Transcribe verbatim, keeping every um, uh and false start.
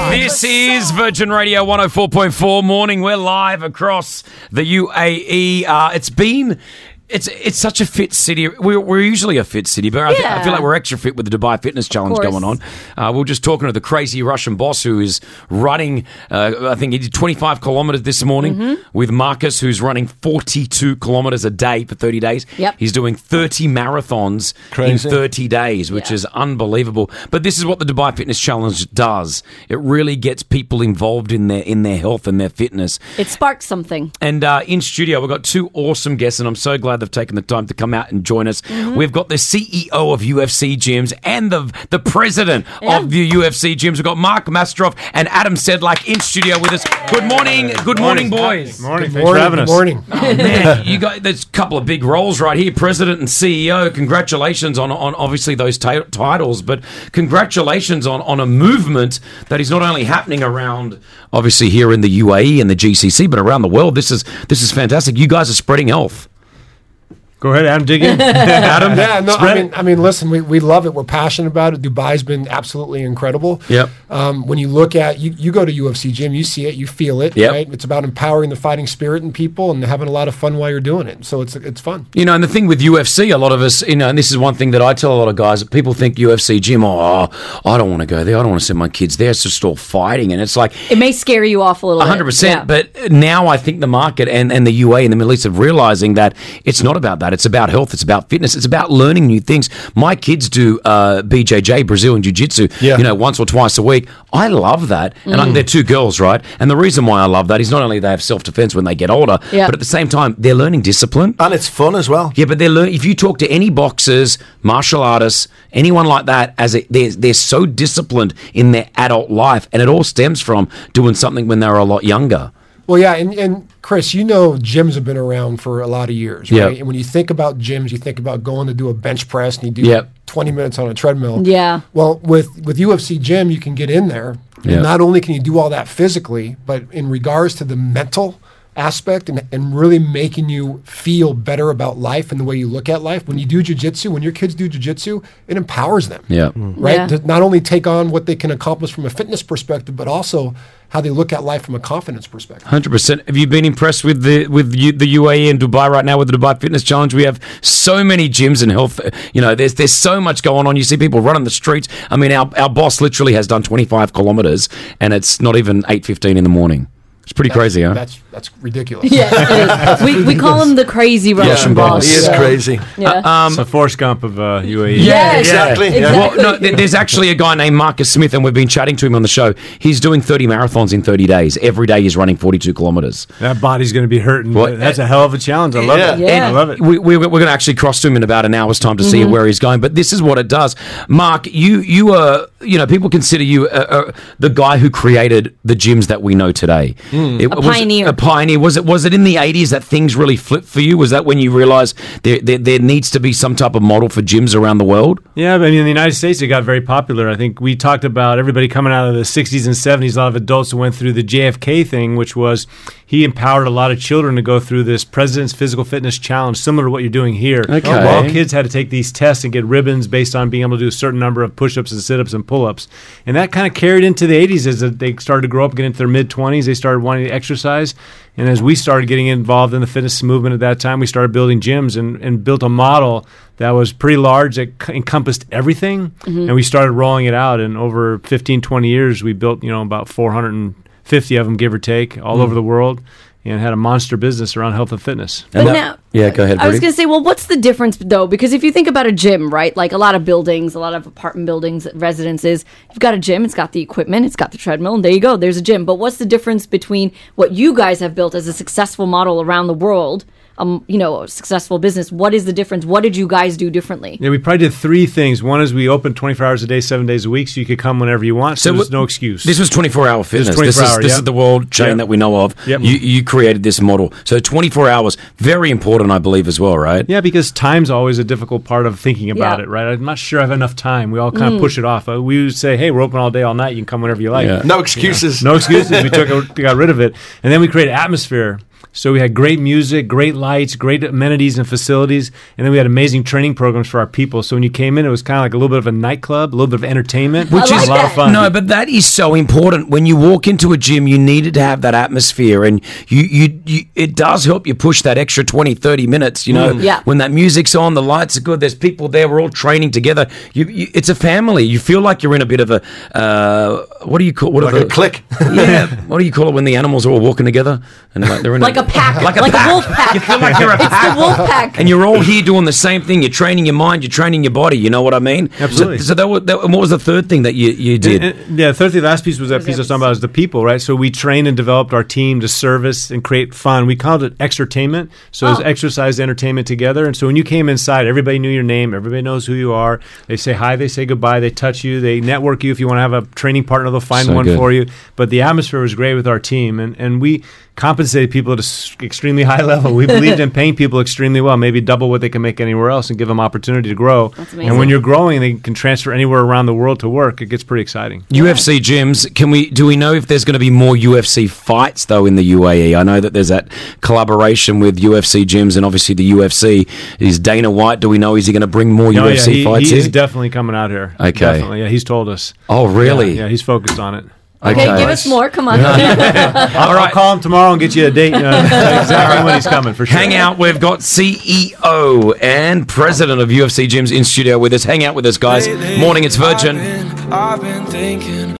This is Virgin Radio one oh four point four morning. We're live across the U A E. Uh, it's been... It's it's such a fit city. We're, we're usually a fit city, but I, th- Yeah. I feel like we're extra fit with the Dubai Fitness Challenge course. going on. Uh, we we're just talking to the crazy Russian boss who is running, uh, I think he did twenty-five kilometres this morning Mm-hmm. with Marcus, who's running forty-two kilometres a day for thirty days. Yep. He's doing thirty marathons Crazy. in thirty days, which Yeah. is unbelievable. But this is what the Dubai Fitness Challenge does. It really gets people involved in their in their health and their fitness. It sparks something. And uh, in studio, we've got two awesome guests, and I'm so glad they've taken the time to come out and join us. Mm-hmm. We've got the C E O of U F C Gyms and the the president Yeah. of the U F C Gyms. We've got Mark Mastrov and Adam Sedlak in studio with us. Good morning. Good morning, boys. Morning. Good Thanks for having good us. morning. Oh, man, you got there's a couple of big roles right here, president and C E O. Congratulations on, on obviously those t- titles, but congratulations on, on a movement that is not only happening around, obviously here in the U A E and the G C C, but around the world. This is this is fantastic. You guys are spreading health. Go ahead, Adam. Dig in. Adam, Yeah, no, I Spread mean, it. I mean, listen, we, we love it. We're passionate about it. Dubai's been absolutely incredible. Yep. Um, when you look at you, you go to U F C gym, you see it, you feel it. Yep. Right. It's about empowering the fighting spirit in people and having a lot of fun while you're doing it. So it's it's fun. You know, and the thing with U F C, a lot of us, you know, and this is one thing that I tell a lot of guys, people think U F C gym, oh, I don't want to go there. I don't want to send my kids there. It's just all fighting. And it's like, It may scare you off a little one hundred percent. bit. But now I think the market and, and the U A E and the Middle East are realizing that it's not about that. It's about health. It's about fitness. It's about learning new things. My kids do uh, B J J, Brazilian Jiu-Jitsu, Yeah. you know, once or twice a week. I love that. And I, they're two girls, right? And the reason why I love that is not only they have self-defense when they get older, Yeah. but at the same time, they're learning discipline. And it's fun as well. Yeah, but they're learning. If you talk to any boxers, martial artists, anyone like that, as a, they're they're so disciplined in their adult life, and it all stems from doing something when they were a lot younger. Well, yeah, and, and Chris, you know, gyms have been around for a lot of years, Yep. right? And when you think about gyms, you think about going to do a bench press and you do Yep. twenty minutes on a treadmill. Yeah. Well, with with U F C gym, you can get in there, and Yep. not only can you do all that physically, but in regards to the mental aspect and, and really making you feel better about life and the way you look at life. When you do jiu-jitsu, when your kids do jiu-jitsu, it empowers them. Yeah. Right? Yeah. To not only take on what they can accomplish from a fitness perspective, but also how they look at life from a confidence perspective. one hundred percent. Have you been impressed with the with you, the U A E and Dubai right now with the Dubai Fitness Challenge? We have so many gyms and health. You know, there's there's so much going on. You see people running the streets. I mean, our our boss literally has done twenty-five kilometers, and it's not even eight fifteen in the morning. It's pretty crazy, huh? That's that's ridiculous. Yeah, it is. we, we call him the crazy Russian boss. boss. He is Yeah. crazy. Yeah. It's a Forrest Gump of uh, U A E. Yeah, exactly. exactly. Yeah. Well, no, th- there's actually a guy named Marcus Smith, and we've been chatting to him on the show. He's doing thirty marathons in thirty days. Every day he's running forty-two kilometers. That body's going to be hurting. Well, That's a hell of a challenge. I love Yeah. it. Yeah. I love it. We, we, we're going to actually cross to him in about an hour's time to see where he's going. But this is what it does. Mark, you you are, you know, people consider you uh, uh, the guy who created the gyms that we know today. It, A was it pioneer. a pioneer. Was it was it in the eighties that things really flipped for you? Was that when you realized there, there, there needs to be some type of model for gyms around the world? Yeah, but I mean, in the United States, it got very popular. I think we talked about everybody coming out of the sixties and seventies. A lot of adults who went through the J F K thing, which was he empowered a lot of children to go through this President's Physical Fitness Challenge, similar to what you're doing here. Okay. Where all kids had to take these tests and get ribbons based on being able to do a certain number of push-ups and sit-ups and pull-ups. And that kind of carried into the eighties as they started to grow up, get into their mid-twenties. They started wanting to exercise. And as we started getting involved in the fitness movement at that time, we started building gyms and, and built a model that was pretty large, that c- encompassed everything. And we started rolling it out. And over fifteen, twenty years, we built, you know, about four hundred fifty of them, give or take, all over the world, and had a monster business around health and fitness. But And that- now, yeah, go ahead, I was Bertie. going to say, well, what's the difference though? Because if you think about a gym, right, like a lot of buildings, a lot of apartment buildings, residences, you've got a gym, it's got the equipment, it's got the treadmill, and there you go, there's a gym. But what's the difference between what you guys have built as a successful model around the world, um, you know, a successful business? What is the difference? What did you guys do differently? Yeah, we probably did three things. One is we opened twenty-four hours a day, seven days a week, so you could come whenever you want. So, So there's wh- no excuse. This was twenty-four hour fitness. This, twenty-four is, hour, this yep. is the world chain Yep. that we know of. Yep. You, you created this model. So twenty-four hours, very important, I believe, as well, right? Yeah, because time's always a difficult part of thinking about Yeah. it, right? I'm not sure I have enough time. We all kind of push it off. Uh, We would say, hey, we're open all day, all night. You can come whenever you like. Yeah. No excuses. No excuses. We took we got rid of it. And then we created atmosphere. So we had great music, great lights, great amenities and facilities, and then we had amazing training programs for our people. So when you came in, it was kind of like a little bit of a nightclub, a little bit of entertainment, Which which is is a lot of fun. No, but that is so important. When you walk into a gym, you needed to have that atmosphere, and you, you, you it does help you push that extra twenty, thirty minutes, you know, Mm. Yeah. when that music's on, the lights are good, there's people there, we're all training together. You, you, it's a family. You feel like you're in a bit of a, uh, what do you call, what Like are a the, clique. Yeah, what do you call it when the animals are all walking together? And like they're in Like a pack. Like a Like a pack. wolf pack. You feel like you're a It's pack. the wolf pack. And you're all here doing the same thing. You're training your mind, you're training your body, you know what I mean? Absolutely. So, so that, was, that, and what was the third thing that you, you did? And- and- yeah, the third thing, last piece was that piece I was talking about is the people, right? So we trained and developed our team to service and create fun. We called it exertainment. So it's Oh. exercise, entertainment together. And so when you came inside, everybody knew your name. Everybody knows who you are. They say hi, they say goodbye, they touch you, they network you. If you want to have a training partner, they'll find So one good. for you. But the atmosphere was great with our team. And, and we compensated people at an extremely high level. We believed in paying people extremely well, maybe double what they can make anywhere else and give them opportunity to grow. That's And amazing. when you're growing, they can transfer anywhere around the world to work. It gets pretty exciting. U F C gyms. Can we? Do we know if there's going to be more U F C fights though in the U A E? I know that there's that collaboration with U F C gyms, and obviously the U F C is Dana White. Do we know is he going to bring more Oh, U F C yeah, he, fights he is in? definitely coming out here. Okay. Definitely. Yeah, he's told us. Oh, really? Yeah, yeah, he's focused on it. Okay, give us more. Come on. I'll, I'll right. call him tomorrow and get you a date. Uh, exactly when he's coming, for sure. Hang out. We've got C E O and president of U F C gyms in studio with us. Hang out with us, guys. Morning, it's Virgin. I've been, I've been thinking.